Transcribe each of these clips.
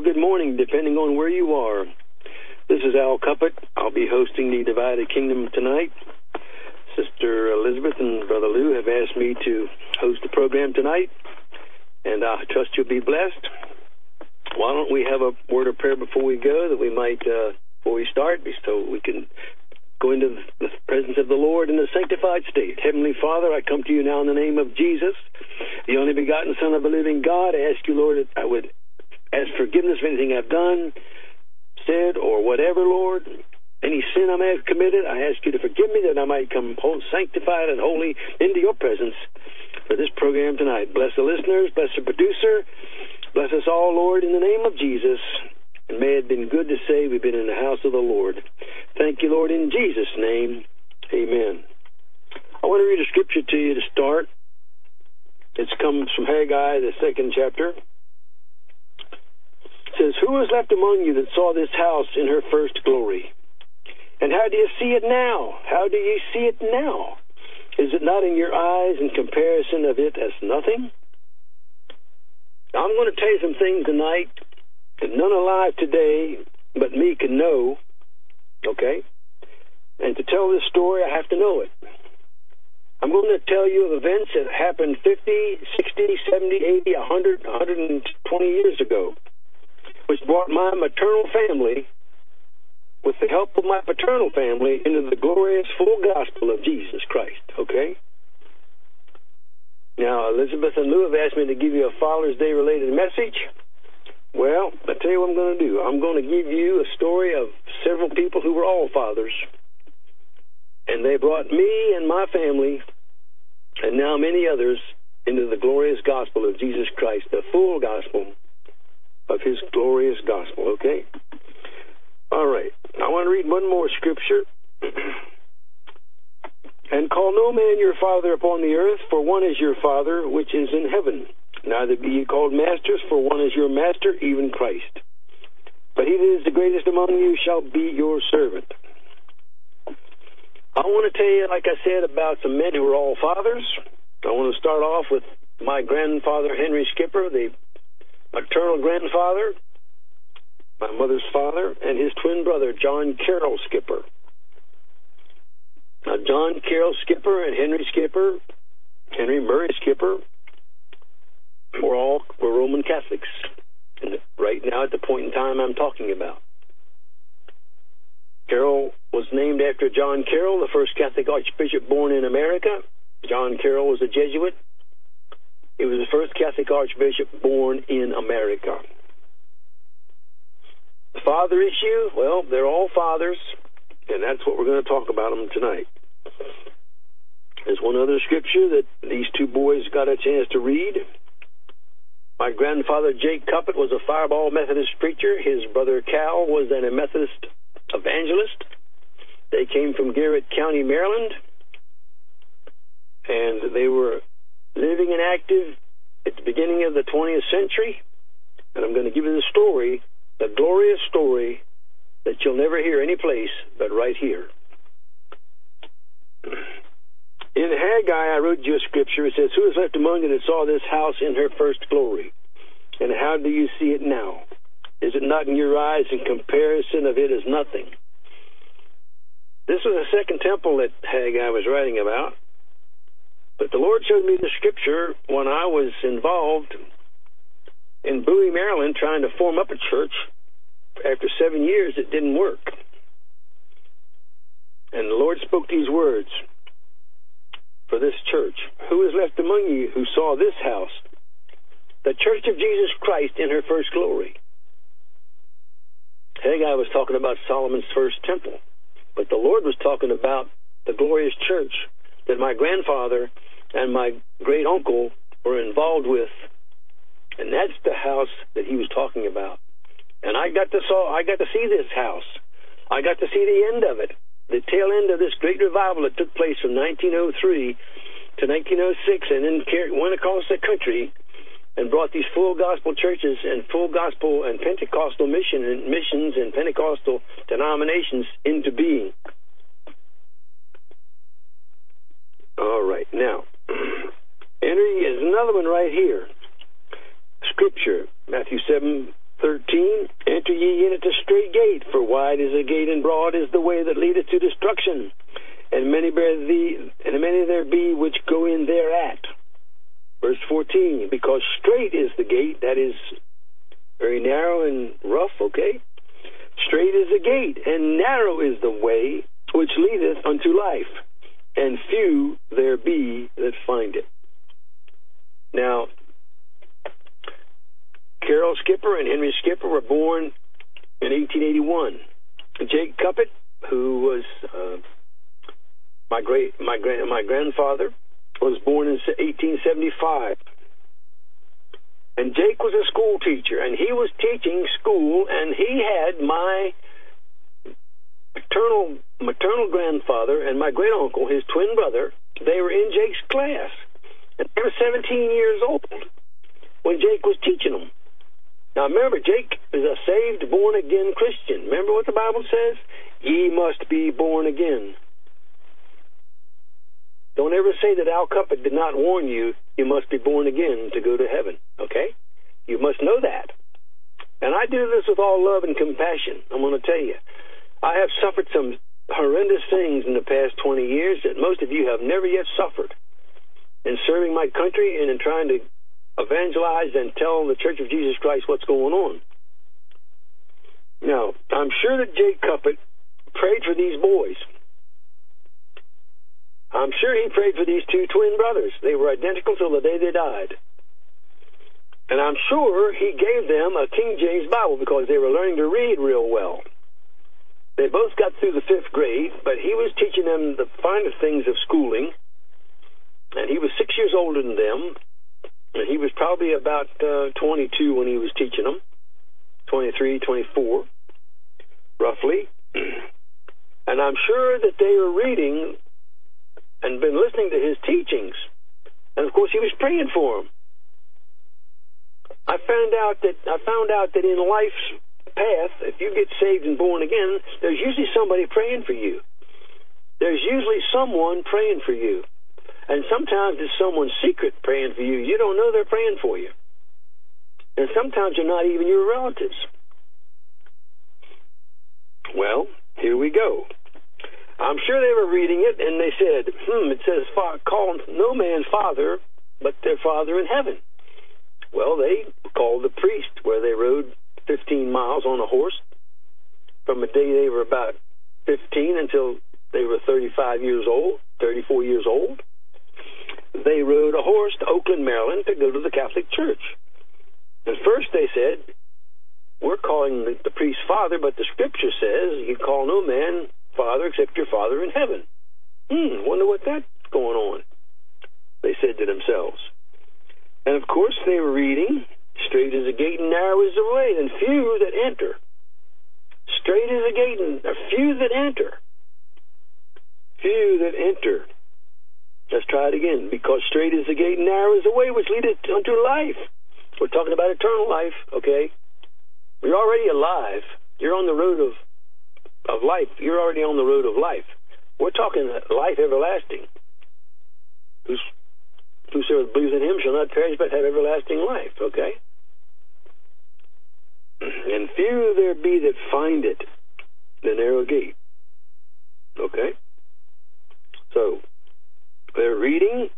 good morning, depending on where you are. This is Al Cuppet. I'll be hosting the Divided Kingdom tonight. Sister Elizabeth and Brother Lou have asked me to host the program tonight, and I trust you'll be blessed. Why don't we have a word of prayer before we go, that we might, before we start, so we can go into the presence of the Lord in a sanctified state. Heavenly Father, I come to you now in the name of Jesus, the only begotten Son of the living God. I ask you, Lord, that I would ask forgiveness of anything I've done, said, or whatever, Lord. Any sin I may have committed, I ask you to forgive me, that I might come sanctified and holy into your presence for this program tonight. Bless the listeners, bless the producer, bless us all, Lord, in the name of Jesus. And may it have been good to say we've been in the house of the Lord. Thank you, Lord, in Jesus' name. Amen. I want to read a scripture to you to start. It comes from Haggai, the 2nd chapter. It says, "Who was left among you that saw this house in her first glory? And how do you see it now? How do you see it now? Is it not in your eyes in comparison of it as nothing?" Now, I'm going to tell you some things tonight that none alive today but me can know, okay? And to tell this story, I have to know it. I'm going to tell you of events that happened 50, 60, 70, 80, 100, 120 years ago, which brought my maternal family, with the help of my paternal family, into the glorious full gospel of Jesus Christ, okay? Now, Elizabeth and Lou have asked me to give you a Father's Day related message. Well, I'll tell you what I'm going to do. I'm going to give you a story of several people who were all fathers, and they brought me and my family, and now many others, into the glorious gospel of Jesus Christ, the full gospel of his glorious gospel, okay? All right. I want to read one more scripture. "And call no man your father upon the earth, for one is your Father which is in heaven. Neither be ye called masters, for one is your master, even Christ. But he that is the greatest among you shall be your servant." I want to tell you, like I said, about some men who were all fathers. I want to start off with my grandfather, Henry Skipper, the maternal grandfather, my mother's father, and his twin brother, John Carroll Skipper. Now, John Carroll Skipper and Henry Skipper, Henry Murray Skipper, were Roman Catholics, right now at the point in time I'm talking about. Carroll was named after John Carroll, the first Catholic archbishop born in America. John Carroll was a Jesuit. He was the first Catholic archbishop born in America. The father issue, well, they're all fathers, and that's what we're going to talk about them tonight. There's one other scripture that these two boys got a chance to read. My grandfather, Jake Cuppet, was a Fireball Methodist preacher. His brother, Cal, was then a Methodist evangelist. They came from Garrett County, Maryland, and they were living and active at the beginning of the 20th century. And I'm going to give you the story, the glorious story that you'll never hear any place but right here. In Haggai, I wrote you a scripture. It says, "Who is left among you that saw this house in her first glory? And how do you see it now? Is it not in your eyes in comparison of it as nothing?" This was the second temple that Haggai was writing about. But the Lord showed me the scripture when I was involved in Bowie, Maryland, trying to form up a church. After 7 years, it didn't work. And the Lord spoke these words for this church. "Who is left among you who saw this house, the church of Jesus Christ in her first glory?" Haggai was talking about Solomon's first temple, but the Lord was talking about the glorious church that my grandfather and my great uncle were involved with, and that's the house that he was talking about. And I got to see this house. I got to see the end of it, the tail end of this great revival that took place from 1903 to 1906, and then went across the country and brought these full gospel churches and full gospel and Pentecostal missions and Pentecostal denominations into being. All right, now, entering is another one right here. Scripture, Matthew 7, 13, enter ye in at the straight gate, for wide is the gate and broad is the way that leadeth to destruction, and many there be which go in thereat. Verse 14, because straight is the gate, that is very narrow and rough, okay? Straight is the gate, and narrow is the way which leadeth unto life, and few there be that find it. Now, Carol Skipper and Henry Skipper were born in 1881. Jake Cuppet, who was my grandfather, was born in 1875. And Jake was a school teacher, and he was teaching school, and he had my maternal grandfather and my great uncle, his twin brother. They were in Jake's class, and they were 17 years old when Jake was teaching them. Now remember, Jake is a saved, born-again Christian. Remember what the Bible says? Ye must be born again. Don't ever say that Al Cuppet did not warn you, you must be born again to go to heaven, okay? You must know that. And I do this with all love and compassion. I'm going to tell you, I have suffered some horrendous things in the past 20 years that most of you have never yet suffered in serving my country and in trying to evangelize and tell the Church of Jesus Christ what's going on. Now, I'm sure that Jake Cuppet prayed for these boys. I'm sure he prayed for these two twin brothers. They were identical till the day they died. And I'm sure he gave them a King James Bible because they were learning to read real well. They both got through the 5th grade, but he was teaching them the finer things of schooling. And he was 6 years older than them. And he was probably about 22 when he was teaching them, 23, 24, roughly. And I'm sure that they were reading and been listening to his teachings. And, of course, he was praying for them. I found out that in life's path, if you get saved and born again, there's usually somebody praying for you. There's usually someone praying for you. And sometimes it's someone secret praying for you. You don't know they're praying for you. And sometimes they're not even your relatives. Well, here we go. I'm sure they were reading it, and they said, it says, call no man father, but their Father in heaven. Well, they called the priest, where they rode 15 miles on a horse from the day they were about 15 until they were 34 years old. They rode a horse to Oakland, Maryland to go to the Catholic Church. And first they said, we're calling the priest father, but the scripture says you call no man father except your Father in heaven. Wonder what that's going on, they said to themselves. And of course they were reading, straight is the gate and narrow is the way, and few that enter. Straight is the gate and few that enter. Few that enter. Let's try it again. Because straight is the gate and narrow is the way which leadeth unto life. We're talking about eternal life, okay? You're already alive. You're on the road of life. You're already on the road of life. We're talking life everlasting. Whosoever believes in him shall not perish but have everlasting life, okay? And few there be that find it, the narrow gate. Okay? So, they're reading,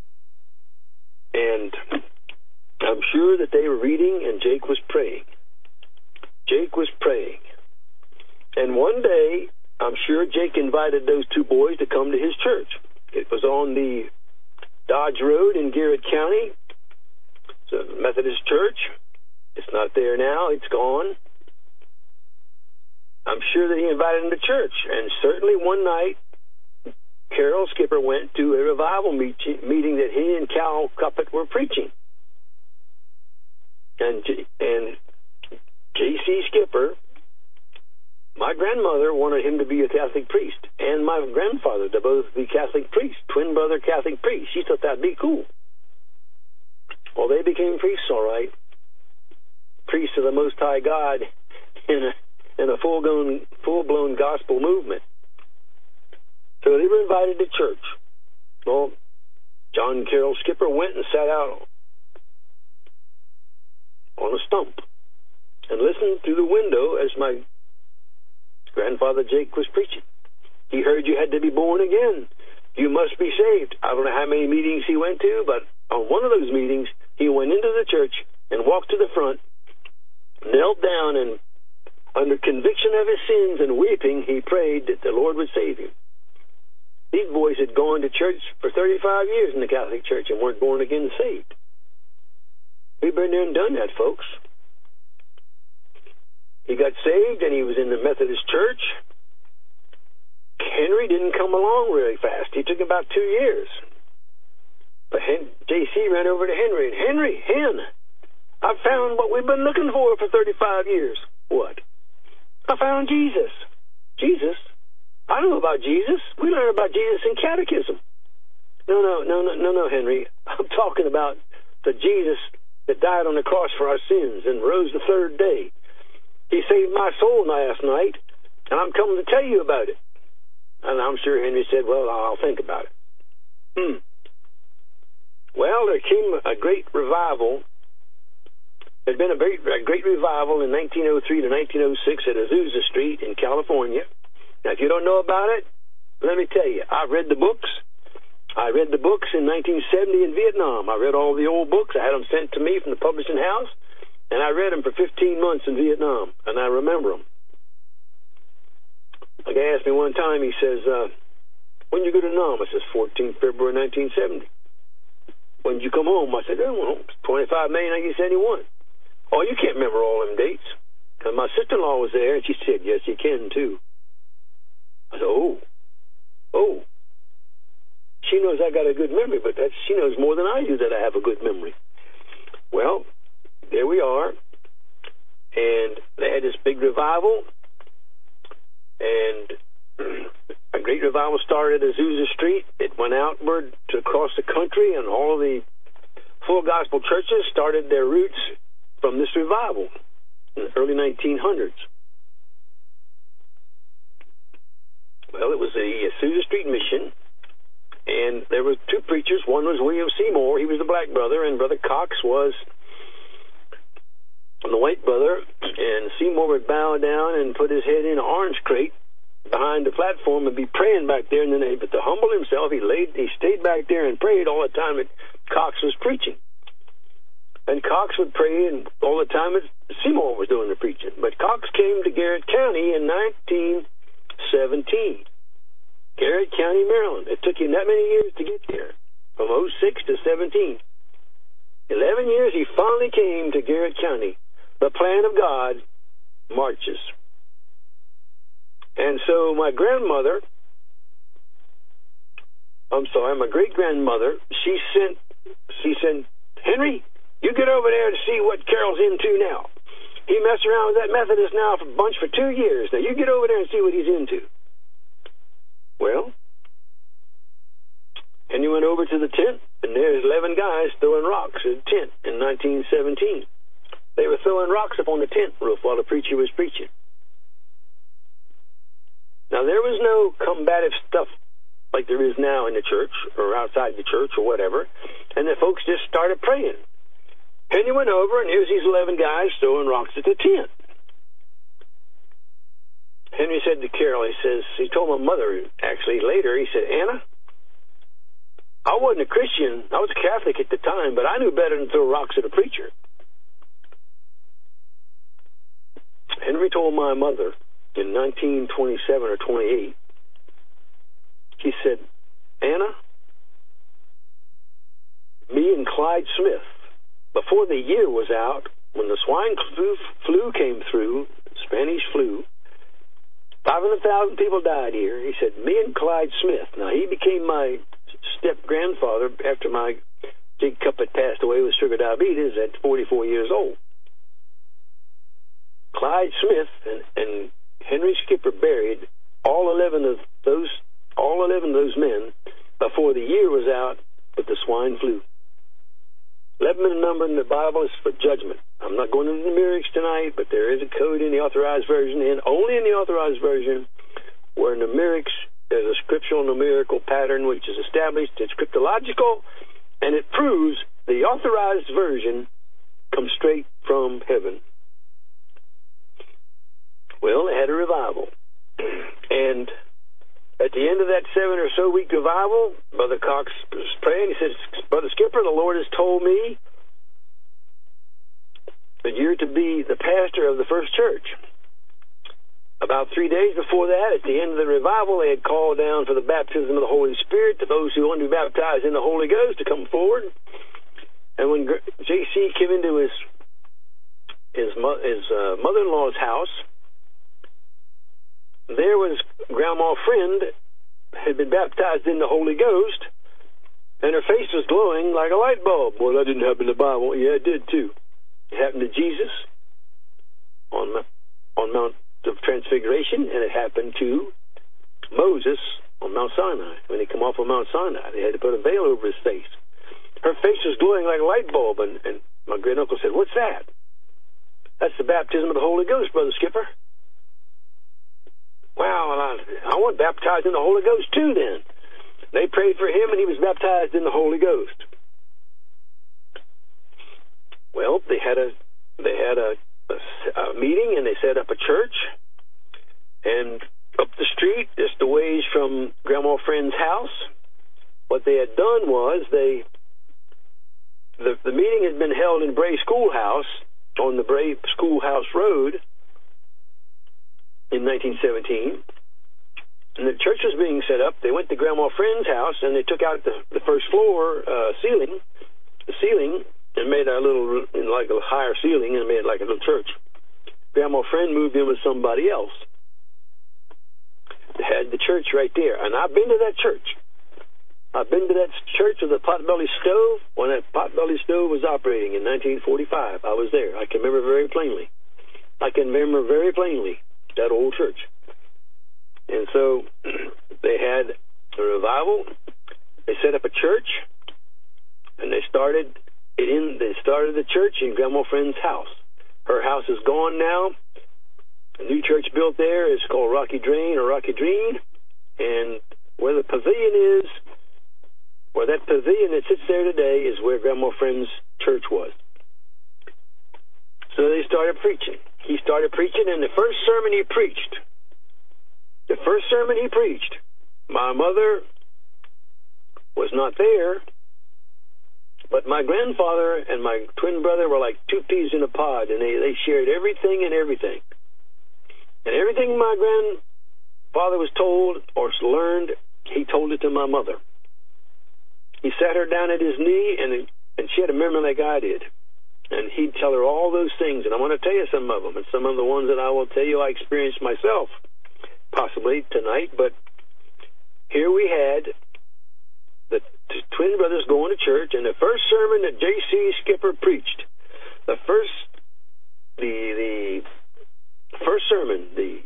and I'm sure that they were reading, and Jake was praying. Jake was praying. And one day, I'm sure Jake invited those two boys to come to his church. It was on the Dodge Road in Garrett County. It's a Methodist church. It's not there now. It's gone. I'm sure that he invited them to church. And certainly one night, Carol Skipper went to a revival meeting that he and Cal Cuppet were preaching. And J.C. Skipper, my grandmother wanted him to be a Catholic priest, and my grandfather to both be Catholic priests, twin brother Catholic priests. She thought that'd be cool. Well, they became priests, all right. Priests of the Most High God in a full-blown gospel movement. So they were invited to church. Well, John and Carol Skipper went and sat out on a stump. and listened through the window as my grandfather Jake was preaching. He heard you had to be born again. You must be saved. I don't know how many meetings he went to, but on one of those meetings, he went into the church and walked to the front, knelt down, and under conviction of his sins and weeping, he prayed that the Lord would save him. These boys had gone to church for 35 years in the Catholic Church and weren't born again and saved. We've been there and done that, folks. He got saved, and he was in the Methodist Church. Henry didn't come along really fast. He took about 2 years. But J.C. ran over to Henry, and Henry, I found what we've been looking for 35 years. What? I found Jesus. Jesus? I don't know about Jesus. We learn about Jesus in catechism. No, Henry. I'm talking about the Jesus that died on the cross for our sins and rose the third day. He saved my soul last night, and I'm coming to tell you about it. And I'm sure Henry said, well, I'll think about it. Well, there came a great revival. There'd been a great revival in 1903 to 1906 at Azusa Street in California. Now, if you don't know about it, let me tell you, I've read the books. I read the books in 1970 in Vietnam. I read all the old books. I had them sent to me from the publishing house, and I read them for 15 months in Vietnam, and I remember them. A guy asked me one time, he says, when did you go to Nam? I says, 14th February 1970. When did you come home? I said, 25 May 1971. Oh, you can't remember all them dates. And my sister-in-law was there, and she said, yes, you can, too. I said, oh. She knows I got a good memory, but she knows more than I do that I have a good memory. Well, there we are. And they had this big revival, and a great revival started at Azusa Street. It went outward to across the country, and all of the full gospel churches started their roots from this revival in the early 1900s. Well, it was the Azusa Street Mission, and there were two preachers. One was William Seymour. He was the black brother, and Brother Cox was the white brother. And Seymour would bow down and put his head in an orange crate behind the platform and be praying back there. And then, but to humble himself, he stayed back there and prayed all the time that Cox was preaching. And Cox would pray and all the time that Seymour was doing the preaching. But Cox came to Garrett County in 1917. Garrett County, Maryland. It took him that many years to get there, from 06 to 17. 11 years, he finally came to Garrett County. The plan of God marches. And so my great-grandmother, she said, Henry, you get over there to see what Carol's into now. He messed around with that Methodist now for 2 years. Now, you get over there and see what he's into. Well, Henry went over to the tent, and there's 11 guys throwing rocks at the tent in 1917. They were throwing rocks up on the tent roof while the preacher was preaching. Now, there was no combative stuff like there is now in the church or outside the church or whatever, and the folks just started praying. Henry went over, and here's these 11 guys throwing rocks at the tent. Henry said to Carol, he told my mother, actually, later, he said, Anna, I wasn't a Christian. I was a Catholic at the time, but I knew better than throw rocks at a preacher. Henry told my mother in 1927 or 28, he said, Anna, me and Clyde Smith, before the year was out, when the swine flu came through, Spanish flu, 500,000 people died here. He said, me and Clyde Smith. Now, he became my step-grandfather after my Jake Cuppett passed away with sugar diabetes at 44 years old. Clyde Smith and Henry Skipper buried all 11 of those men before the year was out with the swine flu. 11 number in the Bible is for judgment. I'm not going into the numerics tonight, but there is a code in the Authorized Version, and only in the Authorized Version where numerics is a scriptural numerical pattern which is established. It's cryptological, and it proves the Authorized Version comes straight from heaven. Well, they had a revival. And at the end of that 7 or so week revival, Brother Cox was praying. He said, Brother Skipper, the Lord has told me that you're to be the pastor of the first church. About 3 days before that, at the end of the revival, they had called down for the baptism of the Holy Spirit to those who want to be baptized in the Holy Ghost to come forward. And when J.C. came into his mother-in-law's house, there was Grandma Friend, had been baptized in the Holy Ghost, and her face was glowing like a light bulb. Well, that didn't happen in the Bible. Yeah, it did too. It happened to Jesus on Mount of Transfiguration, and it happened to Moses on Mount Sinai. When he came off of Mount Sinai, they had to put a veil over his face. Her face was glowing like a light bulb, and my great uncle said, "What's that?" "That's the baptism of the Holy Ghost, Brother Skipper." Wow, I want baptized in the Holy Ghost too then. They prayed for him, and he was baptized in the Holy Ghost. Well, they had a meeting, and they set up a church. And up the street, just a ways from Grandma Friend's house, what they had done was the meeting had been held in Bray Schoolhouse on the Bray Schoolhouse Road in 1917, and the church was being set up. They went to Grandma Friend's house, and they took out the first floor ceiling, and made a little, like a higher ceiling, and made it like a little church. Grandma Friend moved in with somebody else. They had the church right there, and I've been to that church. I've been to that church with a potbelly stove when that potbelly stove was operating in 1945. I was there. I can remember very plainly. That old church. And so they had a revival. They set up a church, and they started the church in Grandma Friend's house. Her house is gone now. A new church built there is called Rocky Drain, and where the pavilion is, where that pavilion that sits there today is where Grandma Friend's church was. So they started preaching. He started preaching, and the first sermon he preached, my mother was not there, but my grandfather and my twin brother were like two peas in a pod, and they shared everything. And everything my grandfather was told or learned, he told it to my mother. He sat her down at his knee, and she had a memory like I did. And he'd tell her all those things, and I want to tell you some of them, and some of the ones that I will tell you I experienced myself, possibly tonight. But here we had the twin brothers going to church, and the first sermon that J.C. Skipper preached, the first sermon, the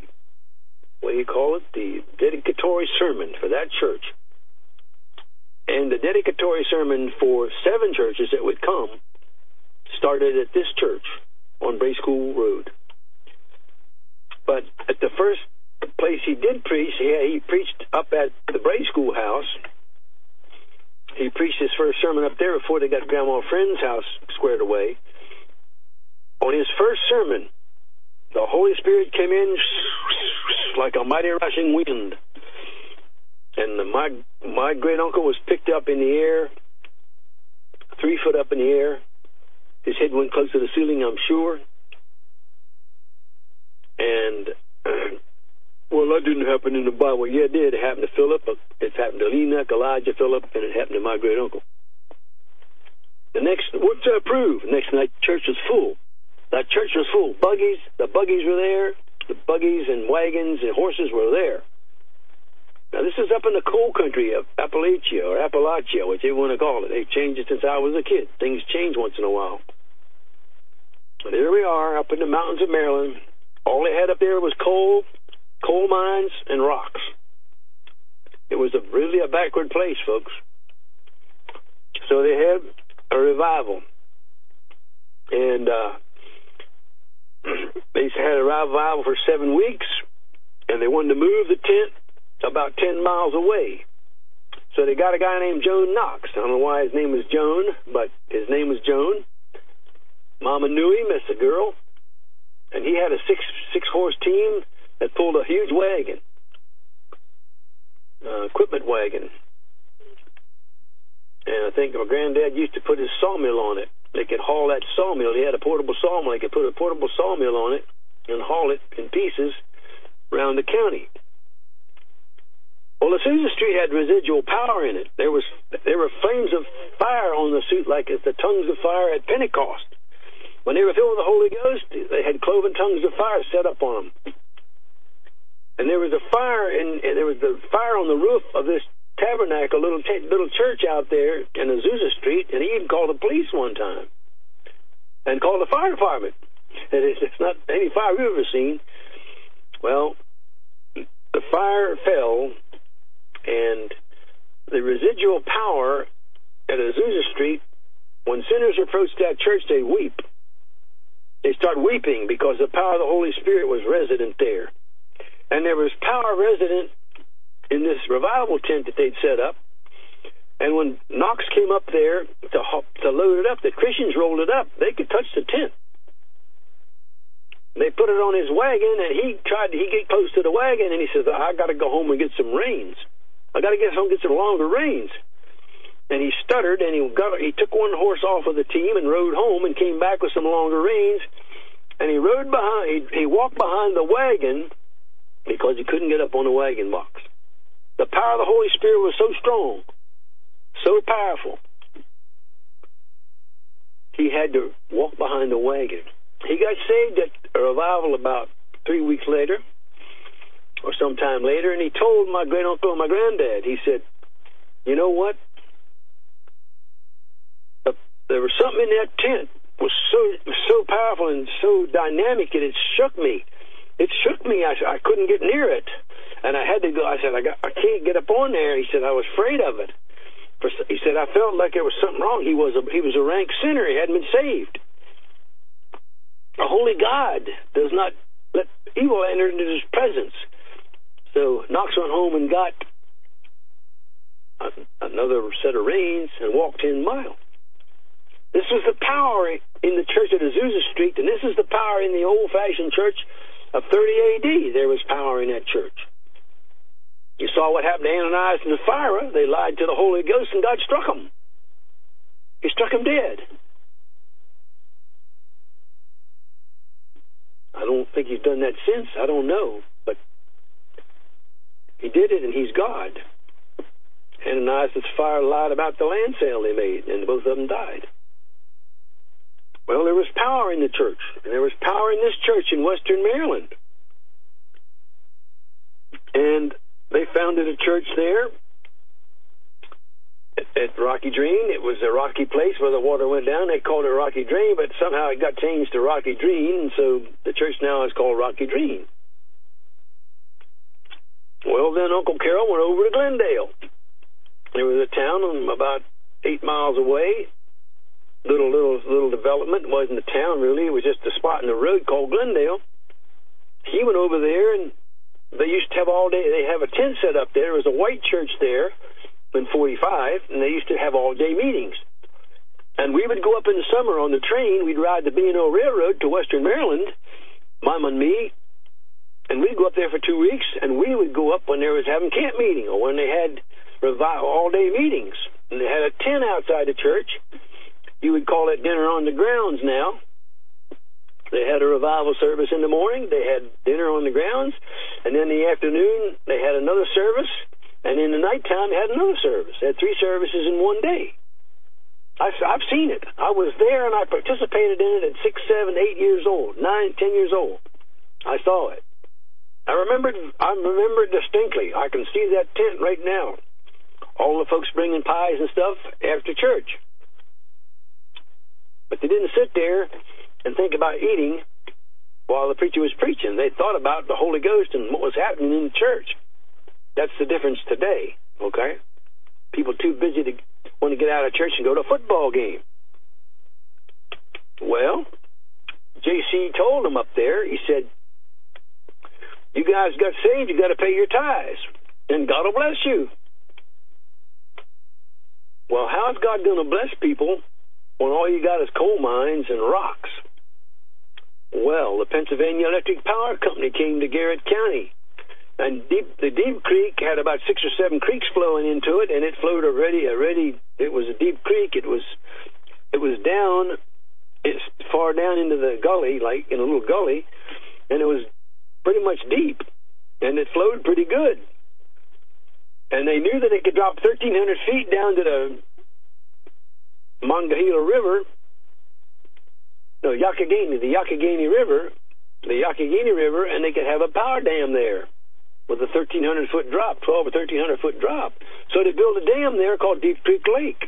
dedicatory sermon for that church, and the dedicatory sermon for 7 churches that would come, started at this church on Bray School Road. But at the first place he did preach, he preached up at the Bray Schoolhouse. He preached his first sermon up there before they got Grandma Friend's house squared away. On his first sermon, the Holy Spirit came in like a mighty rushing wind. And my great uncle was picked up in the air, 3 foot up in the air. His head went close to the ceiling, I'm sure. And, well, that didn't happen in the Bible. Yeah, it did. It happened to Philip. It happened to Enoch, Elijah, Philip, and it happened to my great uncle. What's that prove? The next night, the church was full. That church was full. The buggies were there. The buggies and wagons and horses were there. Now, this is up in the coal country of Appalachia, which they want to call it. They've changed it since I was a kid. Things change once in a while. And there we are, up in the mountains of Maryland. All they had up there was coal mines, and rocks. It was really a backward place, folks. So they had a revival. And they had a revival for 7 weeks, and they wanted to move the tent about 10 miles away. So they got a guy named Joan Knox. I don't know why his name was Joan, but his name was Joan. Mama knew him as a girl. and he had a six-horse team that pulled a huge wagon, equipment wagon. And I think my granddad used to put his sawmill on it. They could haul that sawmill. He had a portable sawmill. They could put a portable sawmill on it and haul it in pieces around the county. Well, Azusa Street had residual power in it. There were flames of fire on the suit, like the tongues of fire at Pentecost. When they were filled with the Holy Ghost, they had cloven tongues of fire set up on them. And there was a fire, and there was the fire on the roof of this tabernacle, little church out there in Azusa Street, and he even called the police one time and called the fire department. And it's not any fire we've ever seen. Well, the fire fell, and the residual power at Azusa Street, when sinners approach that church, they weep. They start weeping because the power of the Holy Spirit was resident there. And there was power resident in this revival tent that they'd set up. And when Knox came up there to load it up, the Christians rolled it up. They could touch the tent. They put it on his wagon, and he get close to the wagon, and he says, I got to go home and get some reins. I got to get home and get some longer reins. And he stuttered, and he took one horse off of the team and rode home and came back with some longer reins. And he walked behind the wagon because he couldn't get up on the wagon box. The power of the Holy Spirit was so strong, so powerful, he had to walk behind the wagon. He got saved at a revival about 3 weeks later, or sometime later, and he told my great-uncle and my granddad, he said, you know what? There was something in that tent was so powerful and so dynamic that it shook me. It shook me. I couldn't get near it. And I had to go. I said, I can't get up on there. He said, I was afraid of it. He said, I felt like there was something wrong. He was a rank sinner. He hadn't been saved. A holy God does not let evil enter into his presence. So Knox went home and got another set of reins and walked 10 miles. This was the power in the church at Azusa Street, and this is the power in the old-fashioned church of 30 A.D. There was power in that church. You saw what happened to Ananias and Sapphira. They lied to the Holy Ghost, and God struck them. He struck them dead. I don't think he's done that since. I don't know. But he did it, and he's God. Ananias and Sapphira lied about the land sale they made, and both of them died. Well, there was power in the church, and there was power in this church in Western Maryland. And they founded a church there at Rocky Drain. It was a rocky place where the water went down. They called it Rocky Drain, but somehow it got changed to Rocky Drain, and so the church now is called Rocky Drain. Well, then Uncle Carroll went over to Glendale. There was a town about 8 miles away. Little development. It wasn't a town, really. It was just a spot in the road called Glendale. He went over there, and they used to have they have a tent set up there. There was a white church there in 45, and they used to have all-day meetings. And we would go up in the summer on the train. We'd ride the B&O Railroad to Western Maryland, Mom and me, and we'd go up there for 2 weeks, and we would go up when they was having camp meeting or when they had all-day meetings. And they had a tent outside the church. You would call it dinner on the grounds now. They had a revival service in the morning. They had dinner on the grounds. And then in the afternoon, they had another service. And in the nighttime, they had another service. They had 3 services in one day. I've seen it. I was there, and I participated in it at 6, 7, 8 years old, 9, 10 years old. I saw it. I remember it distinctly. I can see that tent right now. All the folks bringing pies and stuff after church. But they didn't sit there and think about eating while the preacher was preaching. They thought about the Holy Ghost and what was happening in the church. That's the difference today, okay? People too busy to want to get out of church and go to a football game. Well, J.C. told them up there, he said, you guys got saved, you got to pay your tithes, and God will bless you. Well, how is God going to bless people when all you got is coal mines and rocks? Well, the Pennsylvania Electric Power Company came to Garrett County. And the Deep Creek had about 6 or 7 creeks flowing into it, and it flowed already. It was a deep creek. It was down, it's far down into the gully, like in a little gully, and it was pretty much deep, and it flowed pretty good. And they knew that it could drop 1,300 feet down to the Monongahela River, no, the Youghiogheny River, and they could have a power dam there with a 1,300-foot drop, 12 or 1,300-foot drop. So they built a dam there called Deep Creek Lake.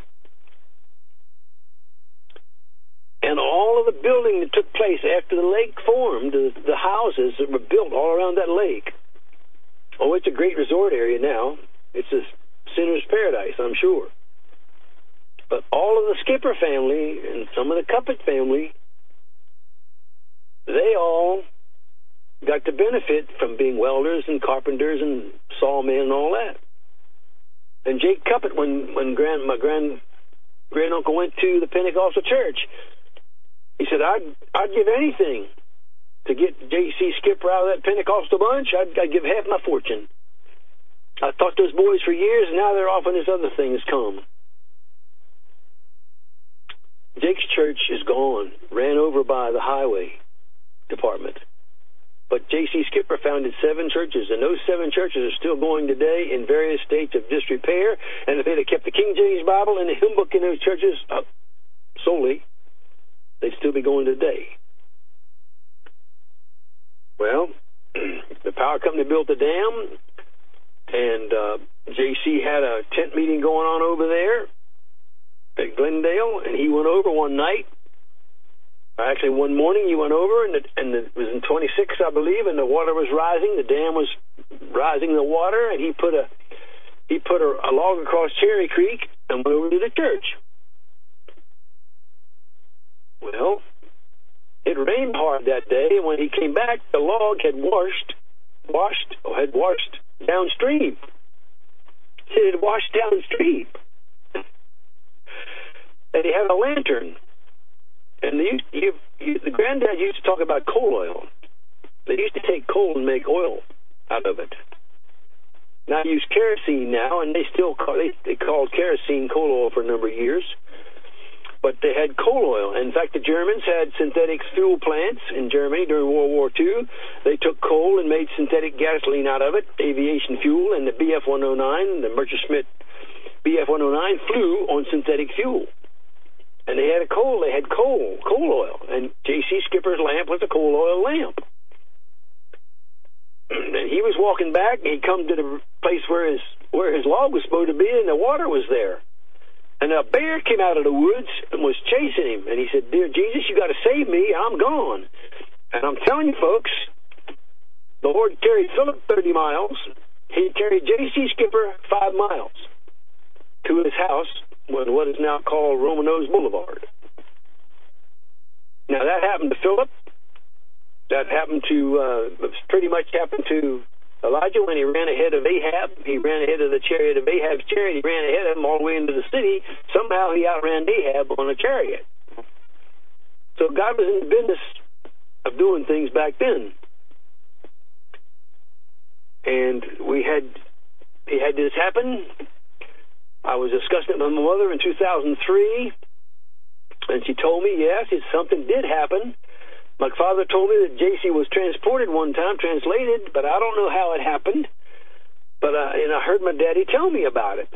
And all of the building that took place after the lake formed, the houses that were built all around that lake. Oh, it's a great resort area now. It's a sinner's paradise, I'm sure. But all of the Skipper family and some of the Cuppet family, they all got to benefit from being welders and carpenters and sawmen and all that. And Jake Cuppet, when my grand-uncle went to the Pentecostal church, he said, I'd give anything to get J.C. Skipper out of that Pentecostal bunch. I'd give half my fortune. I taught those boys for years, and now they're off on this other thing has come. Jake's church is gone, ran over by the highway department. But J.C. Skipper founded 7 churches, and those 7 churches are still going today in various states of disrepair. And if they'd have kept the King James Bible and the hymn book in those churches solely, they'd still be going today. Well, the power company built the dam, and J.C. had a tent meeting going on over there at Glendale, and he went over one night. Actually, one morning he went over, and it was in 26, I believe, and the water was rising. The dam was rising the water, and he put a log across Cherry Creek and went over to the church. Well, it rained hard that day, and when he came back, the log had washed downstream. It had washed downstream. And he had a lantern. And the granddad used to talk about coal oil. They used to take coal and make oil out of it. Now I use kerosene now, and they called kerosene coal oil for a number of years. But they had coal oil. In fact, the Germans had synthetic fuel plants in Germany during World War II. They took coal and made synthetic gasoline out of it, aviation fuel, and the BF-109, the Messerschmitt BF-109 flew on synthetic fuel. And they had coal oil. And J.C. Skipper's lamp was a coal oil lamp. And he was walking back, and he'd come to the place where his log was supposed to be, and the water was there. And a bear came out of the woods and was chasing him. And he said, "Dear Jesus, you got to save me. I'm gone." And I'm telling you, folks, the Lord carried Philip 30 miles. He carried J.C. Skipper 5 miles to his house, what is now called Romanos Boulevard. Now, that happened to Philip. That happened to, pretty much happened to Elijah when he ran ahead of Ahab. He ran ahead of the chariot of Ahab's chariot. He ran ahead of him all the way into the city. Somehow he outran Ahab on a chariot. So God was in the business of doing things back then. And he had this happen. I was discussing it with my mother in 2003, and she told me, yes, something did happen. My father told me that J.C. was transported one time, translated, but I don't know how it happened. But and I heard my daddy tell me about it.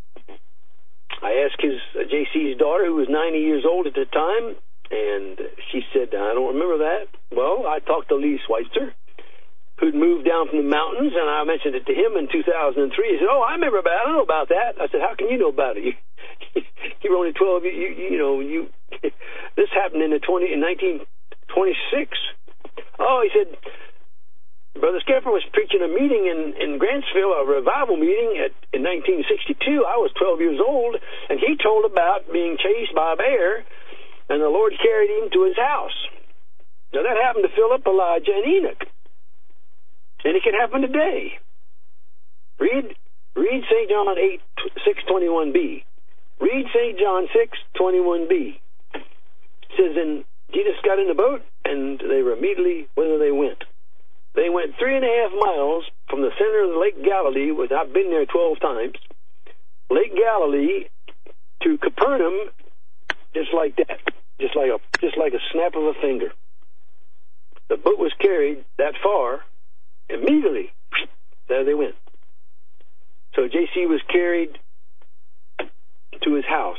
I asked J.C.'s daughter, who was 90 years old at the time, and she said, "I don't remember that." Well, I talked to Lee Schweitzer, who'd moved down from the mountains, and I mentioned it to him in 2003. He said, "Oh, I remember about it. I know about that." I said, "How can you know about it? You were only 12. This happened in 1926. Oh," he said, "Brother Skipper was preaching a meeting in Grantsville, a revival meeting in 1962. I was 12 years old, and he told about being chased by a bear, and the Lord carried him to his house." Now, that happened to Philip, Elijah, and Enoch. And it can happen today. Read St. John 6:21b. Read St. John 6:21b. It says, "And Jesus got in the boat and they were immediately whither they went. They went 3.5 miles from the center of the Lake Galilee, which I've been there 12 times, Lake Galilee to Capernaum, just like that, just like a snap of a finger. The boat was carried that far, immediately, there they went. So J.C. was carried to his house.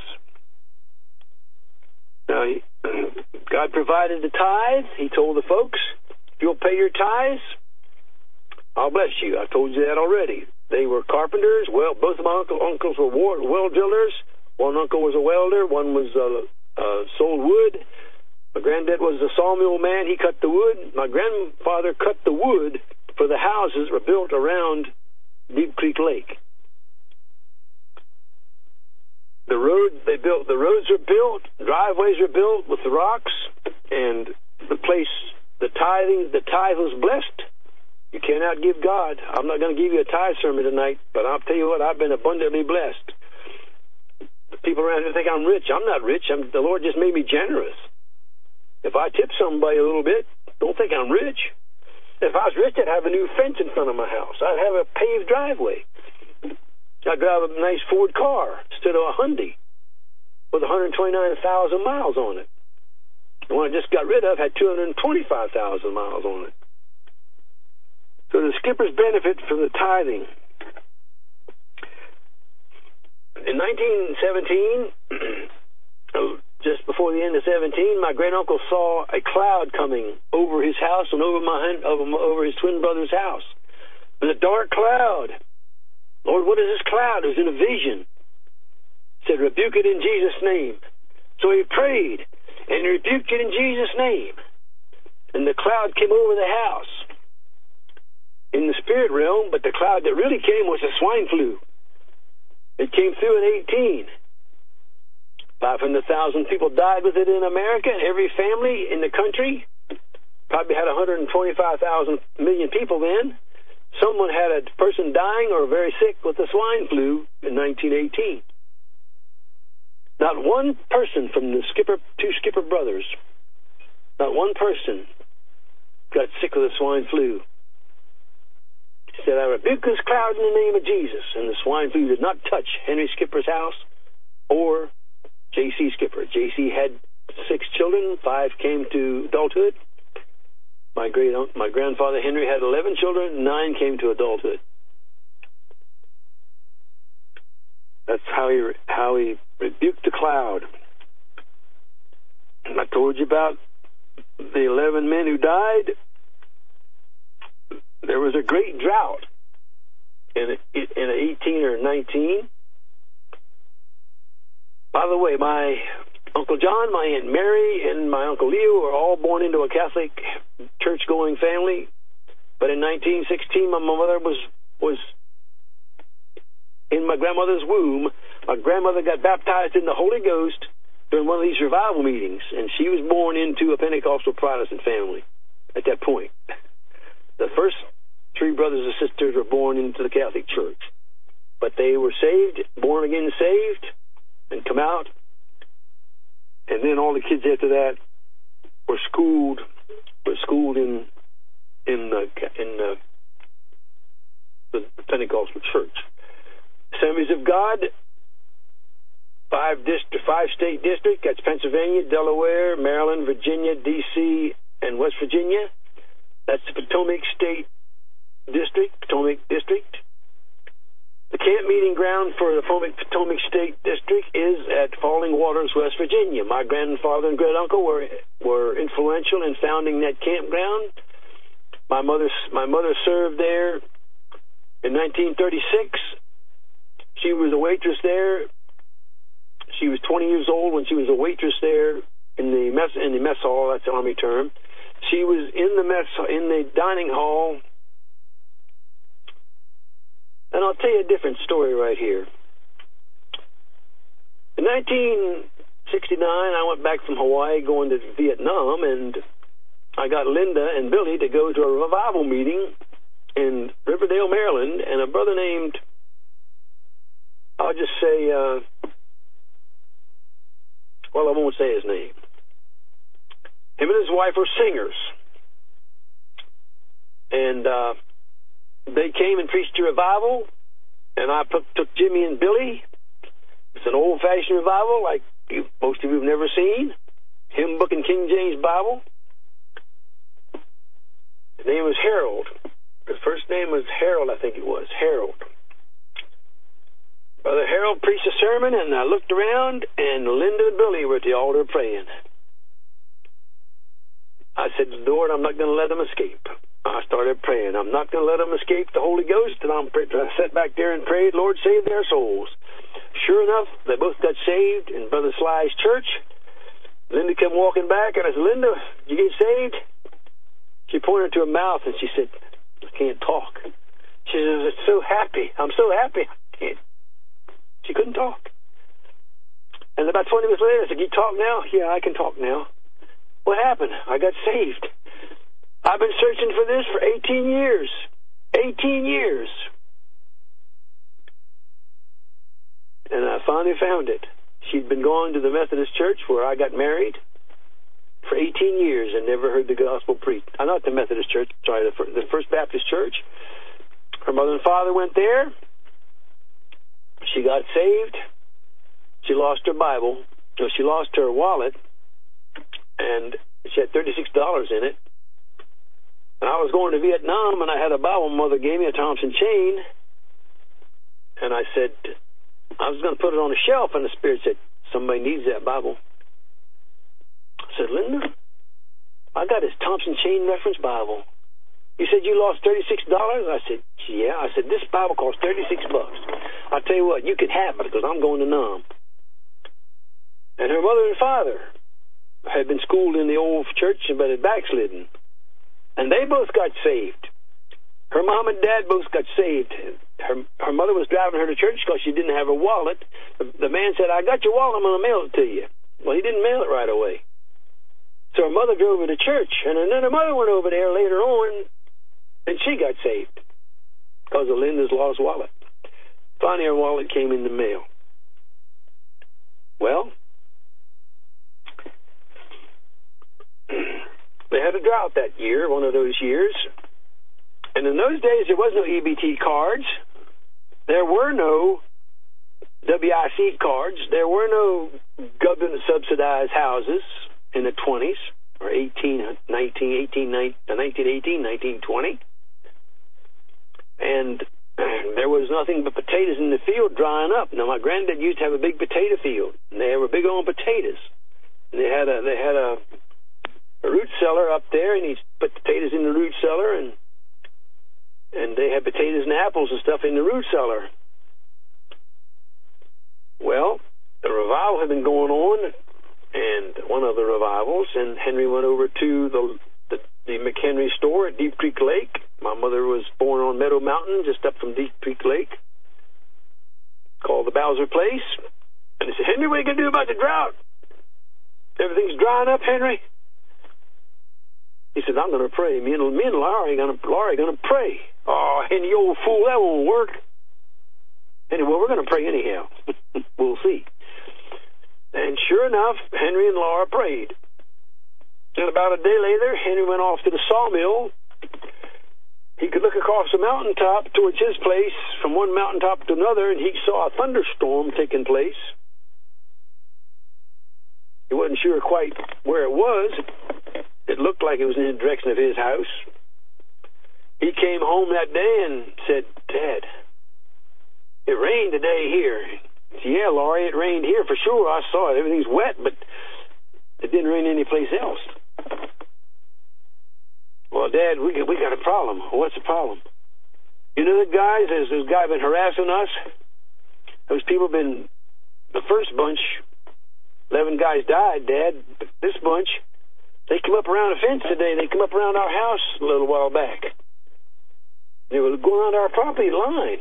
Now, God provided the tithe. He told the folks, if you'll pay your tithes, I'll bless you. I told you that already. They were carpenters. Well, both of my uncles were well drillers. One uncle was a welder. One was sold wood. My granddad was a sawmill man. He cut the wood. My grandfather cut the wood for the houses that were built around Deep Creek Lake. The roads were built, driveways were built with the rocks, and the tithe was blessed. You cannot give God. I'm not going to give you a tithe sermon tonight, but I'll tell you what, I've been abundantly blessed. The people around here think I'm rich. I'm not rich. The Lord just made me generous. If I tip somebody a little bit, don't think I'm rich. If I was rich, I'd have a new fence in front of my house. I'd have a paved driveway. I'd drive a nice Ford car instead of a Hyundai with 129,000 miles on it. The one I just got rid of had 225,000 miles on it. So the skippers benefit from the tithing. In 1917, just before the end of 17, my great-uncle saw a cloud coming over his house and over his twin brother's house. It was a dark cloud. Lord, what is this cloud? It was in a vision. He said, rebuke it in Jesus' name. So he prayed, and he rebuked it in Jesus' name. And the cloud came over the house in the spirit realm, but the cloud that really came was the swine flu. It came through in 18. 500,000 people died with it in America, and every family in the country probably had 125,000 million people then. Someone had a person dying or very sick with the swine flu in 1918. Not one person from the two Skipper brothers, not one person got sick with the swine flu. He said, I rebuke this cloud in the name of Jesus. And the swine flu did not touch Henry Skipper's house or J.C. Skipper. J.C. had 6 children. 5 came to adulthood. My grandfather Henry had 11 children. 9 came to adulthood. That's how he rebuked the cloud. I told you about the 11 men who died. There was a great drought in 18 or 19. By the way, my Uncle John, my Aunt Mary, and my Uncle Leo were all born into a Catholic church-going family. But in 1916, my mother was in my grandmother's womb. My grandmother got baptized in the Holy Ghost during one of these revival meetings, and she was born into a Pentecostal Protestant family at that point. The first 3 brothers and sisters were born into the Catholic Church. But they were saved, born again saved, and come out. And then all the kids after that were schooled in the Pentecostal church. Assemblies of God, 5-state district. That's Pennsylvania, Delaware, Maryland, Virginia, D.C., and West Virginia. That's the Potomac District. The camp meeting ground for the Potomac State District is at Falling Waters, West Virginia. My grandfather and great uncle were influential in founding that campground. My mother served there in 1936. She was a waitress there. She was 20 years old when she was a waitress there in the mess hall. That's the Army term. She was in the dining hall. And I'll tell you a different story right here. In 1969, I went back from Hawaii going to Vietnam, and I got Linda and Billy to go to a revival meeting in Riverdale, Maryland, and a brother named, I'll just say, I won't say his name. Him and his wife were singers. And they came and preached a revival, and I took Jimmy and Billy. It's an old-fashioned revival like most of you have never seen. Hymn book and King James Bible. His name was Harold. His first name was Harold, I think it was. Harold. Brother Harold preached a sermon, and I looked around, and Linda and Billy were at the altar praying. I said, Lord, I'm not going to let them escape. I started praying. I'm not going to let them escape the Holy Ghost, and I sat back there and prayed, Lord, save their souls. Sure enough, they both got saved in Brother Sly's church. Linda came walking back, and I said, Linda, did you get saved? She pointed to her mouth, and she said, I can't talk. She said, I'm so happy. I'm so happy. She couldn't talk. And about 20 minutes later, I said, can you talk now? Yeah, I can talk now. What happened? I got saved. I've been searching for this for 18 years. 18 years. And I finally found it. She'd been going to the Methodist church where I got married for 18 years and never heard the gospel preached. Not the Methodist church, sorry, the First Baptist church. Her mother and father went there. She got saved. She lost her Bible. So she lost her wallet, and she had $36 in it. And I was going to Vietnam, and I had a Bible mother gave me, a Thompson chain. And I said, I was going to put it on a shelf, and the Spirit said, somebody needs that Bible. I said, Linda, I got this Thompson chain reference Bible. You said you lost $36? I said, yeah. I said, this Bible costs $36. I'll tell you what, you can have it because I'm going to Nam. And her mother and father had been schooled in the old church but had backslidden. And they both got saved. Her mom and dad both got saved. Her mother was driving her to church because she didn't have a wallet. The man said, I got your wallet, I'm going to mail it to you. Well, he didn't mail it right away. So her mother drove her to church. And then her mother went over there later on, and she got saved because of Linda's lost wallet. Finally, her wallet came in the mail. Well, they had a drought that year, one of those years. And in those days, there was no EBT cards. There were no WIC cards. There were no government-subsidized houses in the 20s, or 1920. And there was nothing but potatoes in the field drying up. Now, my granddad used to have a big potato field, and they were big on potatoes. And they had a root cellar up there, and he put potatoes in the root cellar, and they had potatoes and apples and stuff in the root cellar. Well, the revival had been going on, and one of the revivals, and Henry went over to the McHenry store at Deep Creek Lake. My mother was born on Meadow Mountain, just up from Deep Creek Lake, called the Bowser Place. And they said, Henry, what are you going to do about the drought? Everything's drying up, Henry. He said, I'm going to pray. Me and Laurie are going to pray. Oh, Henry, you old fool, that won't work. Anyway, we're going to pray anyhow. We'll see. And sure enough, Henry and Laura prayed. And about a day later, Henry went off to the sawmill. He could look across the mountaintop towards his place from one mountaintop to another, and he saw a thunderstorm taking place. He wasn't sure quite where it was. It looked like it was in the direction of his house. He came home that day and said, Dad, it rained today here. He said, yeah, Laurie, it rained here for sure. I saw it. Everything's wet, but it didn't rain anyplace else. Well, Dad, we got a problem. What's the problem? You know the guys, there's this guy been harassing us. Those people been, the first bunch, 11 guys died, Dad. But this bunch, they come up around a fence today. They come up around our house a little while back. They were going around our property line.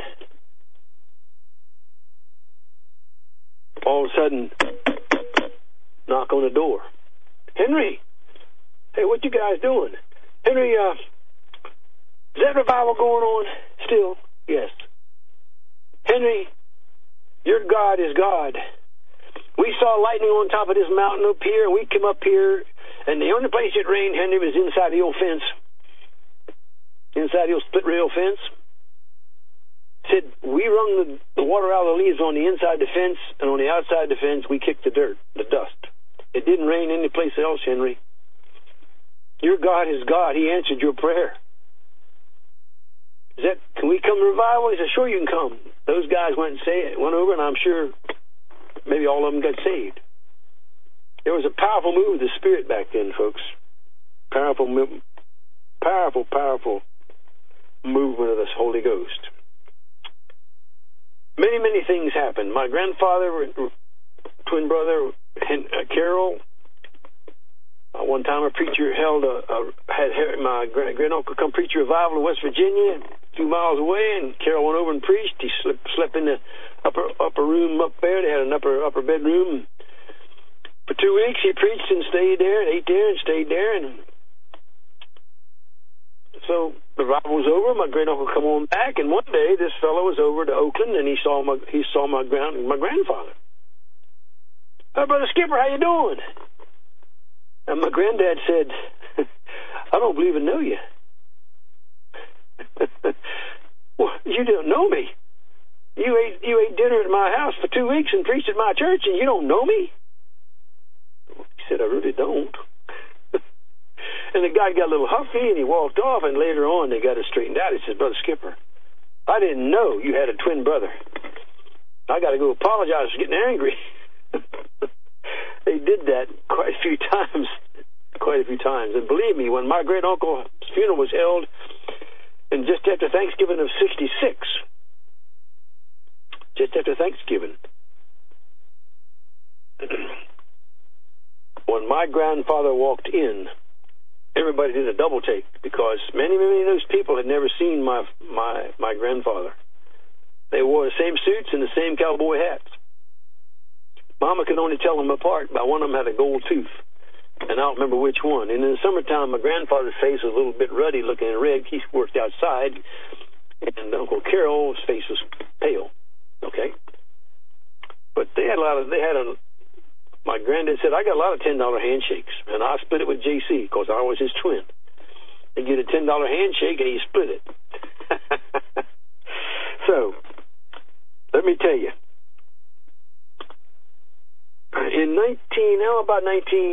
All of a sudden, knock on the door. Henry, hey, what you guys doing? Henry, is that revival going on still? Yes. Henry, your God is God. We saw lightning on top of this mountain up here, and we came up here, And the only place it rained, Henry, was inside the old fence. Inside the old split rail fence. Said, we wrung the water out of the leaves on the inside the fence, and on the outside the fence, we kicked the dirt, the dust. It didn't rain any place else, Henry. Your God is God. He answered your prayer. Can we come to revival? He said, sure you can come. Those guys went over, and I'm sure maybe all of them got saved. There was a powerful move of the Spirit back then, folks. Powerful movement of this Holy Ghost. Many, many things happened. My grandfather, twin brother, Carol. One time a preacher had my granduncle come preach a revival in West Virginia, 2 miles away, and Carol went over and preached. He slept in the upper room up there. They had an upper bedroom. For 2 weeks he preached and stayed there, and ate there and stayed there, and so the revival was over. My granduncle come on back, and one day this fellow was over to Oakland, and he saw my grandfather. Hey, Brother Skipper, how you doing? And my granddad said, I don't believe I know you. Well, you don't know me. You ate dinner at my house for 2 weeks and preached at my church, and you don't know me? He said, I really don't. And the guy got a little huffy, and he walked off, and later on they got it straightened out. He said, Brother Skipper, I didn't know you had a twin brother. I got to go apologize for getting angry. They did that quite a few times. And believe me, when my great uncle's funeral was held, and just after Thanksgiving of 66, when my grandfather walked in, everybody did a double take, because many, many of those people had never seen my grandfather. They wore the same suits and the same cowboy hats. Mama could only tell them apart by one of them had a gold tooth, and I don't remember which one. And in the summertime, my grandfather's face was a little bit ruddy, looking red. He worked outside, and Uncle Carol's face was pale. Okay, but my granddad said, I got a lot of $10 handshakes, and I split it with JC because I was his twin. They get a $10 handshake, and he split it. So, let me tell you. In about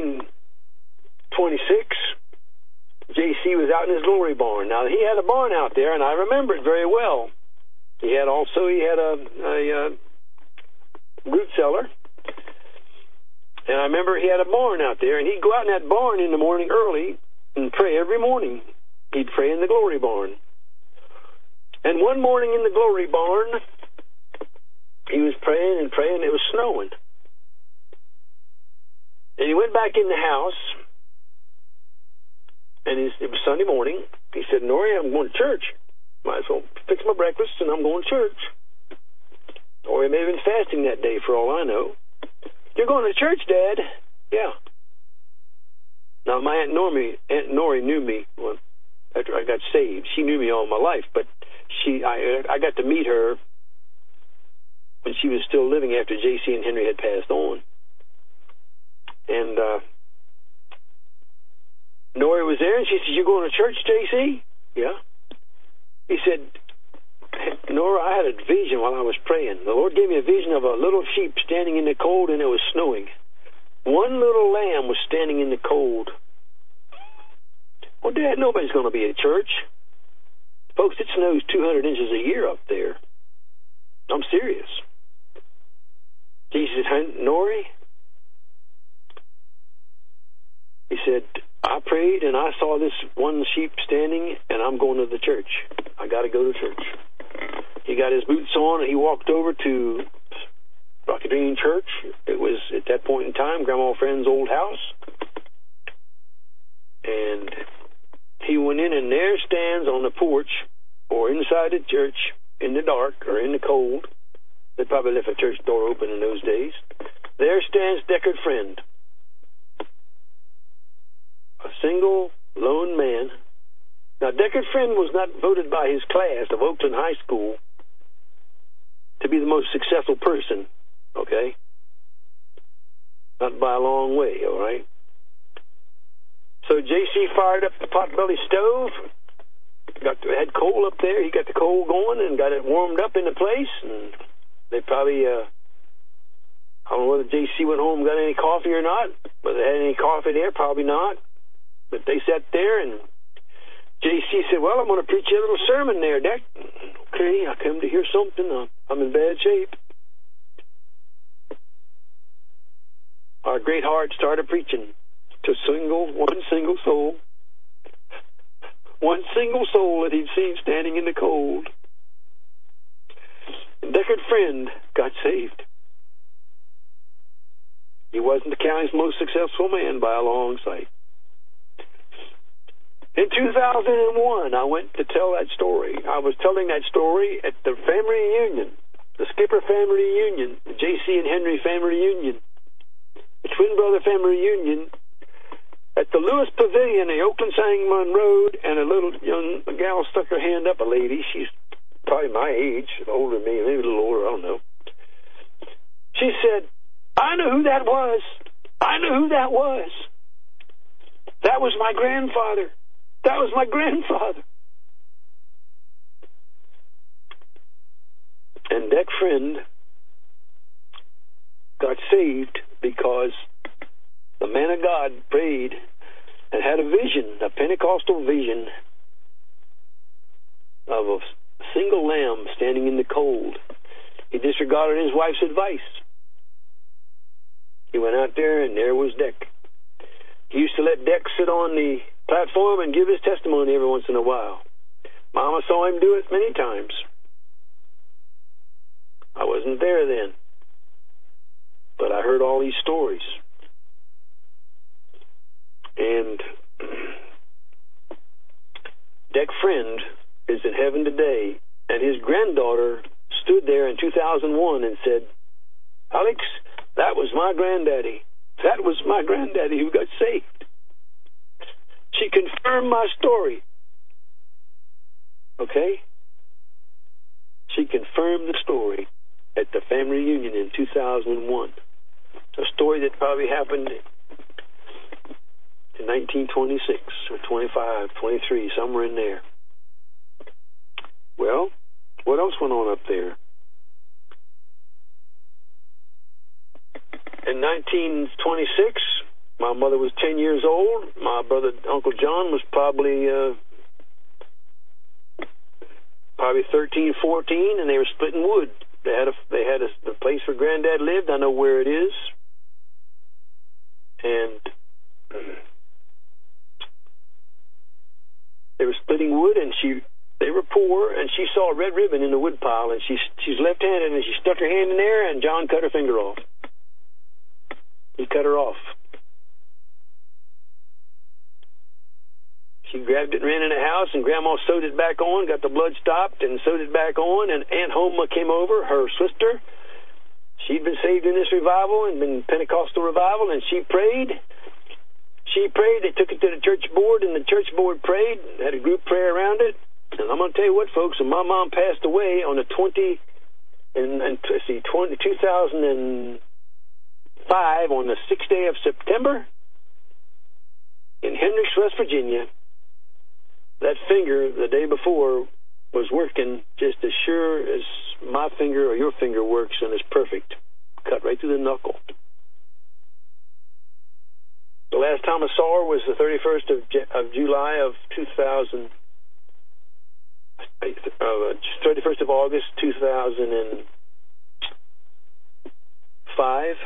1926, JC was out in his glory barn. Now, he had a barn out there, and I remember it very well. He had a root cellar. And I remember he had a barn out there, and he'd go out in that barn in the morning early and pray every morning. He'd pray in the glory barn. And one morning in the glory barn, he was praying and praying. It was snowing. And he went back in the house, and it was Sunday morning. He said, Nori, I'm going to church. Might as well fix my breakfast, and I'm going to church. Or he may have been fasting that day, for all I know. You're going to church, Dad? Yeah. Now, my Aunt Nori knew me after I got saved. She knew me all my life, but I got to meet her when she was still living after J.C. and Henry had passed on. And Nori was there, and she said, you going to church, J.C.? Yeah. He said, Nora, I had a vision while I was praying. The Lord gave me a vision of a little sheep standing in the cold, and it was snowing. One little lamb was standing in the cold. Well, Dad, nobody's going to be at church. Folks, it snows 200 inches a year up there. I'm serious. He said, Nori? He said, I prayed, and I saw this one sheep standing, and I'm going to the church. I got to go to church. He got his boots on, and he walked over to Rocky Green Church. It was, at that point in time, Grandma Friend's old house. And he went in, and there stands on the porch or inside the church in the dark or in the cold. They probably left a church door open in those days. There stands Deckard Friend. A single, lone man. Now, Deckard Friend was not voted by his class of Oakland High School to be the most successful person, okay? Not by a long way, all right? So J.C. fired up the potbelly stove, had coal up there. He got the coal going and got it warmed up into place. And they probably, I don't know whether J.C. went home and got any coffee or not. Whether they had any coffee there, probably not. But they sat there, and J.C. said, well, I'm going to preach you a little sermon there, Deck. Okay, I come to hear something. I'm in bad shape. Our great heart started preaching to one single soul. One single soul that he'd seen standing in the cold. And Deckard Friend got saved. He wasn't the county's most successful man by a long sight. In 2001, I went to tell that story. I was telling that story at the family reunion, the Skipper family reunion, the J.C. and Henry family reunion, the Twin Brother family reunion, at the Lewis Pavilion, the Oakland Sangamon Road, and a little young gal stuck her hand up, a lady. She's probably my age, older than me, maybe a little older, I don't know. She said, I know who that was. I know who that was. That was my grandfather. That was my grandfather. And that friend got saved because the man of God prayed and had a vision, a Pentecostal vision of a single lamb standing in the cold. He disregarded his wife's advice. He went out there, and there was Deck. He used to let Deck sit on the platform and give his testimony every once in a while. Mama saw him do it many times. I wasn't there then, but I heard all these stories. And Deck Friend is in heaven today, and his granddaughter stood there in 2001 and said, Alex, that was my granddaddy. That was my granddaddy who got saved. She confirmed my story. Okay? She confirmed the story at the family reunion in 2001. A story that probably happened in 1926 or 25, 23, somewhere in there. Well, what else went on up there? In 1926, my mother was 10 years old. My brother, Uncle John, was probably 13, 14, and they were splitting wood. They had the place where Granddad lived. I know where it is. And they were splitting wood, and they were poor, and she saw a red ribbon in the wood pile, and she's left-handed, and she stuck her hand in there, and John cut her finger off. He cut her off. She grabbed it and ran in the house, and Grandma sewed it back on, got the blood stopped, and sewed it back on, and Aunt Homa came over, her sister. She'd been saved in this revival and been Pentecostal revival, and she prayed. She prayed. They took it to the church board, and the church board prayed, had a group prayer around it. And I'm going to tell you what, folks, when my mom passed away on the 2005, on the 6th day of September, in Hendricks, West Virginia, that finger the day before was working just as sure as my finger or your finger works, and is perfect. Cut right through the knuckle. The last time I saw her was the 31st of July of 31st of August 2005.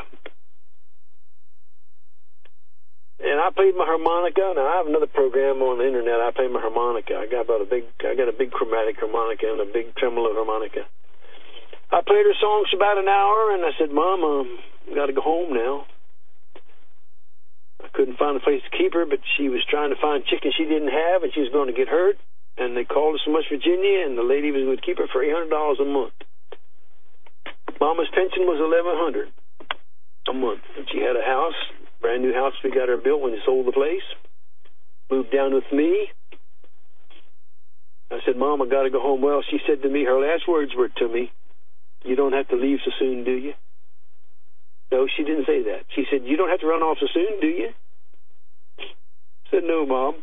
And I played my harmonica. Now I have another program on the internet. I play my harmonica. I got a big chromatic harmonica and a big tremolo harmonica. I played her songs for about an hour, and I said, Mom, I got to go home now. I couldn't find a place to keep her, but she was trying to find chicken she didn't have, and she was going to get hurt. And they called us from West Virginia, and the lady would keep her for $800 a month. Mama's pension was $1,100 a month, and she had a house. Brand new house we got her built when we sold the place. Moved down with me. I said, Mom, I got to go home. Well, she said to me, her last words were to me, you don't have to leave so soon, do you? No, she didn't say that. She said, you don't have to run off so soon, do you? said, no, Mom.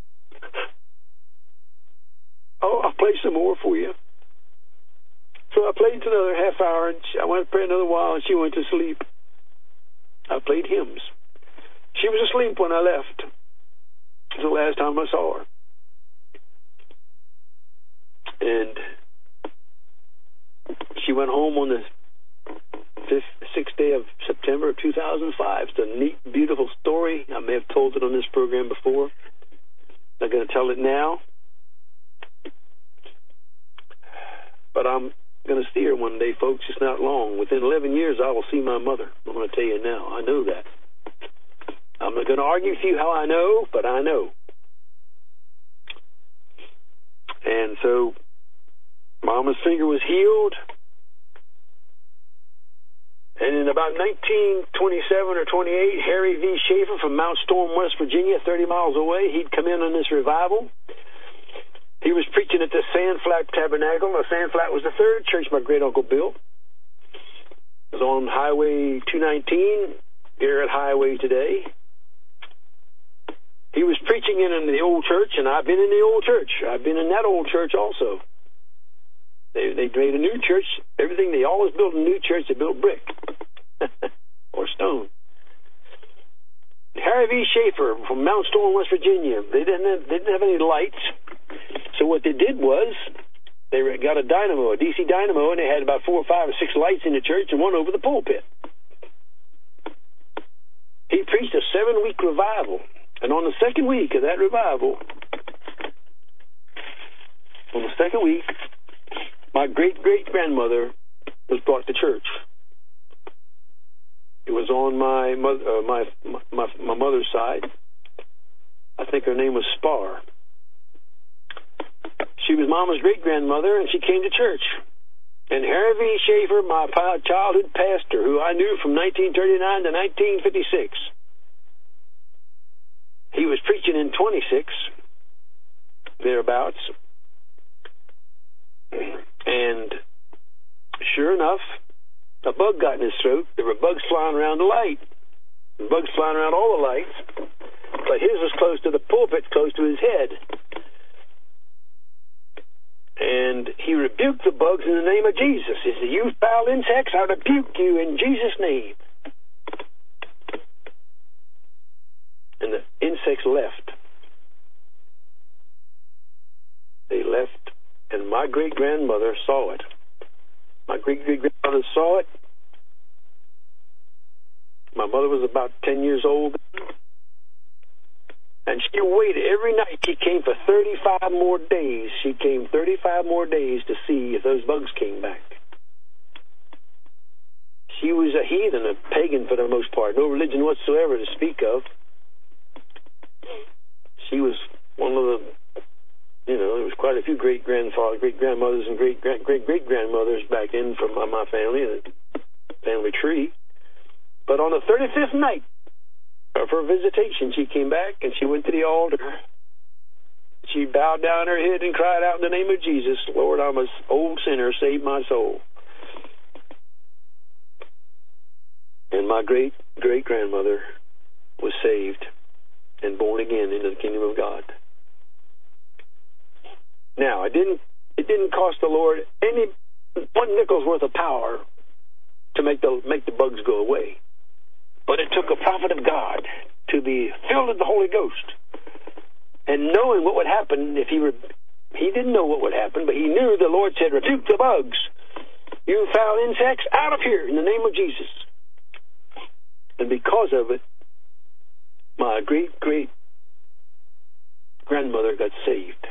Oh, I'll play some more for you. So I played another half hour, and I went to pray another while, and she went to sleep. I played hymns. She was asleep when I left. It was the last time I saw her. And she went home on the 6th day of September of 2005. It's a neat, beautiful story. I may have told it on this program before. I'm going to tell it now. But I'm going to see her one day, folks. It's not long. Within 11 years, I will see my mother. I'm going to tell you now. I know that. I'm not going to argue with you how I know, but I know. And so, Mama's finger was healed. And in about 1927 or 28, Harry V. Schaefer from Mount Storm, West Virginia, 30 miles away, he'd come in on this revival. He was preaching at the Sandflat Tabernacle. Now, Sandflat was the third church my great-uncle built. It was on Highway 219, Garrett Highway today. He was preaching in the old church, and I've been in the old church. I've been in that old church also. They made a new church. Everything, they always built a new church. They built brick or stone. Harry V. Schaefer from Mount Storm, West Virginia. They didn't have any lights. So what they did was they got a dynamo, a DC dynamo, and they had about 4 or 5 or 6 lights in the church and one over the pulpit. He preached a 7-week revival. And on the second week of that revival, my great-great-grandmother was brought to church. It was on my mother's side. I think her name was Spar. She was Mama's great-grandmother, and she came to church. And Harry V. Schaefer, my childhood pastor, who I knew from 1939 to 1956, he was preaching in 26, thereabouts. And sure enough, a bug got in his throat. There were bugs flying around the light. Bugs flying around all the lights. But his was close to the pulpit, close to his head. And he rebuked the bugs in the name of Jesus. He said, "You foul insects, I rebuke you in Jesus' name." And the insects left. They left, and my great-grandmother saw it. My great-great-grandmother saw it. My mother was about 10 years old. And she waited every night. She came for 35 more days. She came 35 more days to see if those bugs came back. She was a heathen, a pagan for the most part. No religion whatsoever to speak of. She was one of the, there was quite a few great-grandmothers and great-great-great-grandmothers back then from my family, the family tree. But on the 35th night of her visitation, she came back and she went to the altar. She bowed down her head and cried out in the name of Jesus, "Lord, I'm an old sinner, save my soul." And my great-great-grandmother was saved and born again into the kingdom of God. Now, it didn't cost the Lord any 1 nickel's worth of power to make the bugs go away. But it took a prophet of God to be filled with the Holy Ghost and knowing what would happen if he didn't know what would happen, but he knew the Lord said, "Rebuke the bugs. You foul insects, out of here in the name of Jesus." And because of it, my great-great-grandmother got saved.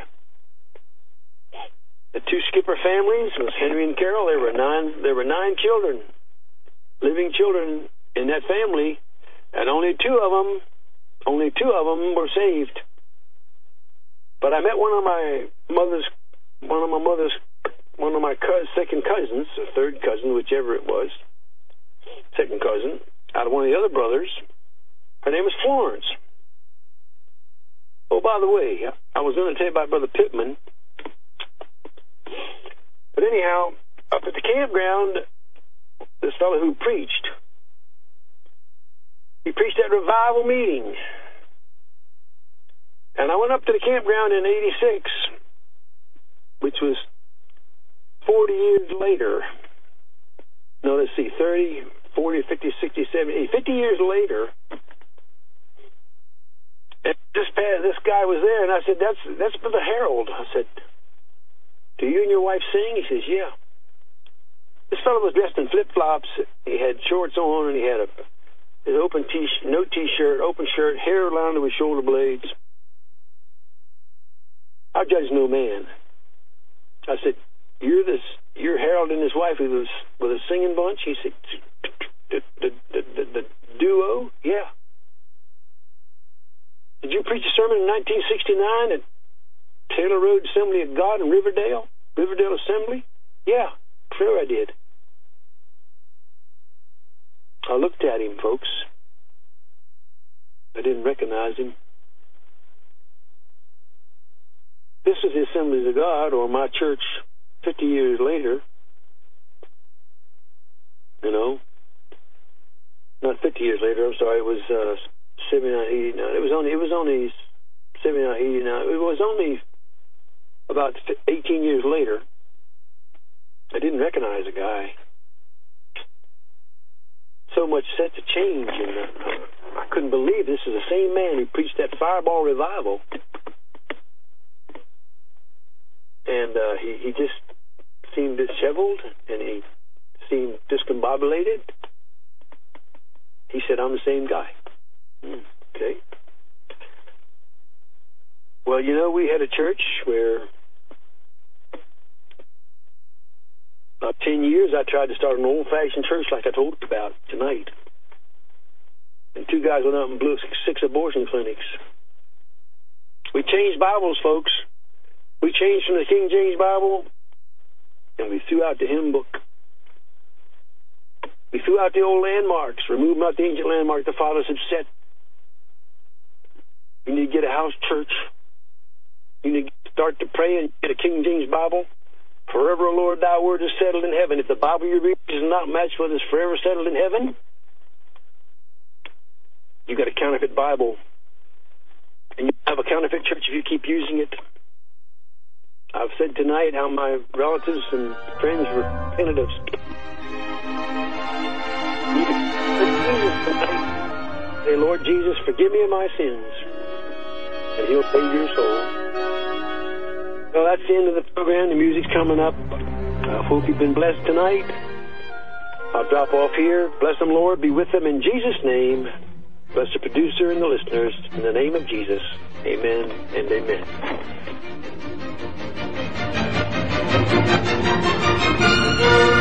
The 2 Skipper families was Henry and Carol. There were 9 children, living children in that family, and only two of them were saved. But I met one of my second cousins, or third cousin, whichever it was, second cousin, out of one of the other brothers. Her name was Florence. Oh, by the way, I was going to tell you about Brother Pittman. But anyhow, up at the campground, this fellow who preached, he preached at revival meeting. And I went up to the campground in 86, which was 40 years later. No, let's see, 30, 40, 50, 60, 70, 50 years later. And this guy was there, and I said, that's Brother Harold. I said, do you and your wife sing? He says, yeah. This fellow was dressed in flip-flops. He had shorts on, and he had his open no T-shirt, open shirt, hair lined to his shoulder blades. I judge no man. I said, you're Harold and his wife who was with a singing bunch? He said, the duo? Yeah. Did you preach a sermon in 1969 at Taylor Road Assembly of God in Riverdale Assembly? Yeah, sure I did. I looked at him, folks. I didn't recognize him. This is the Assemblies of God, or my church 50 years later. You know, not 50 years later, I'm sorry, it was 79, 89. It was only 79, 89. It was only about 18 years later. I didn't recognize the guy. So much set to change, and I couldn't believe this is the same man who preached that Fireball Revival. And he just seemed disheveled, and he seemed discombobulated. He said, I'm the same guy. Okay. Well, you know, we had a church where about 10 years I tried to start an old-fashioned church like I told you about tonight. And 2 guys went out and blew 6 abortion clinics. We changed Bibles, folks. We changed from the King James Bible, and we threw out the hymn book. We threw out the old landmarks, removed not the ancient landmark the fathers had set. You need to get a house church. You need to start to pray and get a King James Bible. Forever, O Lord, thy word is settled in heaven. If the Bible you read is not matched with is forever settled in heaven, you got a counterfeit Bible. And you have a counterfeit church if you keep using it. I've said tonight how my relatives and friends repented of say, Lord Jesus, forgive me of my sins, and he'll save your soul. Well, that's the end of the program. The music's coming up. I hope you've been blessed tonight. I'll drop off here. Bless them, Lord. Be with them in Jesus' name. Bless the producer and the listeners. In the name of Jesus, amen and amen.